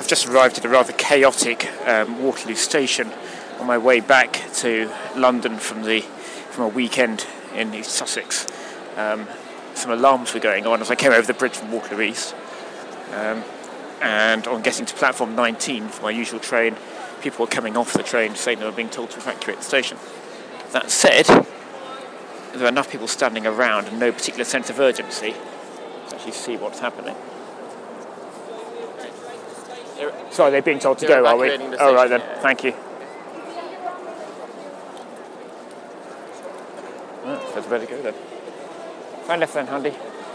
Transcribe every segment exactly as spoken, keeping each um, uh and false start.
just arrived at a rather chaotic um, Waterloo station on my way back to London from the from a weekend in East Sussex. Um, some alarms were going on as I came over the bridge from Waterloo East. Um, and on getting to platform nineteen for my usual train, people were coming off the train saying they were being told to evacuate the station. That said, there are enough people standing around and no particular sense of urgency to actually see what's happening. Sorry, they're being told to go, are we? Oh, right then. Yeah. Thank you. Oh, suppose I better go then. Find left then, Handy.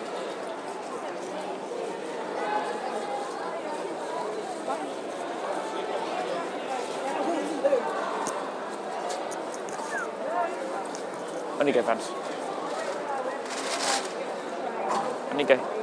On you go, Vance. On you go.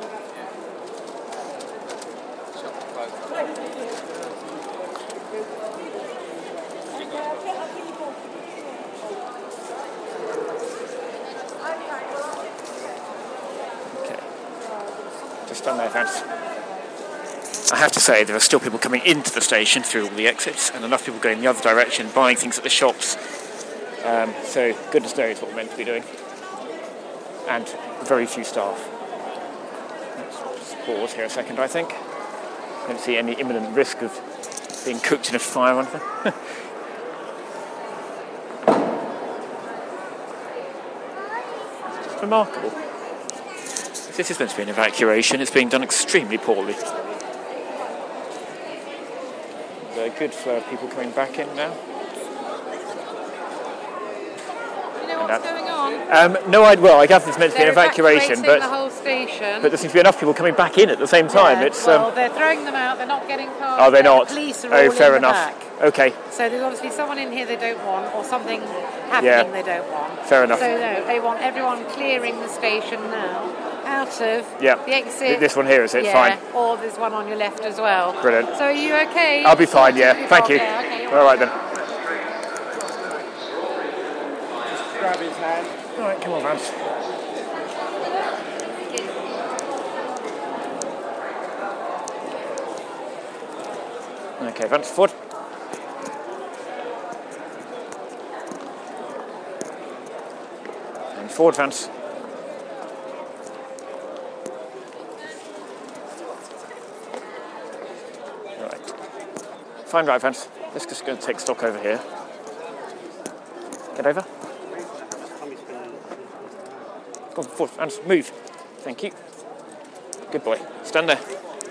Just done there, Vance. I have to say, there are still people coming into the station through all the exits, and enough people going the other direction, buying things at the shops. Um, so, goodness knows what we're meant to be doing. And very few staff. Let's just pause here a second, I think. I don't see any imminent risk of being cooked in a fire or anything. It's just remarkable. If this is meant to be an evacuation, it's being done extremely poorly. There's a good flow of people coming back in now. You know what's going on? Um, no, I'd well, I gather it's meant to they're be an evacuation, but the whole station. But there seems to be enough people coming back in at the same time. Yeah, it's well, um, they're throwing them out. They're not getting cars. Are they not? The police are oh, all fair in the enough. back. Okay. So there's obviously someone in here they don't want, or something happening Yeah. they don't want. Fair enough. So no, they want everyone clearing the station now, out of Yeah. the exit. This one here, is it? Yeah, Fine. or there's one on your left as well. Brilliant. So are you okay? I'll be fine. Yeah. Thank you. Okay, okay, All right then. Just grab his hand. All right, come on, Vance. Okay, Vance, forward. And forward, Vance. All right. Fine, right, Vance. Let's just go and take stock over here. Get over. Go on, forward, Vance, move. Thank you. Good boy. Stand there.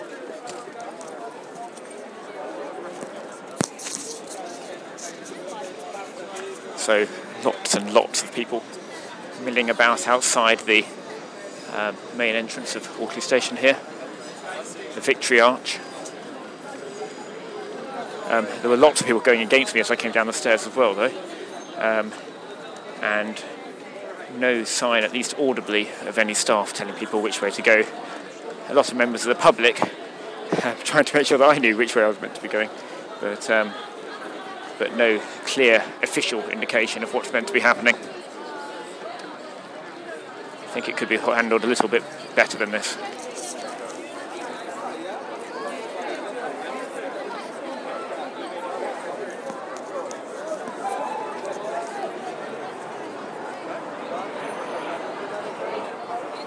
So lots and lots of people milling about outside the uh, main entrance of Waterloo Station here, the Victory Arch. Um, there were lots of people going against me as I came down the stairs as well, though, um, and no sign, at least audibly, of any staff telling people which way to go. A lot of members of the public uh, trying to make sure that I knew which way I was meant to be going, but um, but no clear official indication of what's meant to be happening. I think it could be handled a little bit better than this.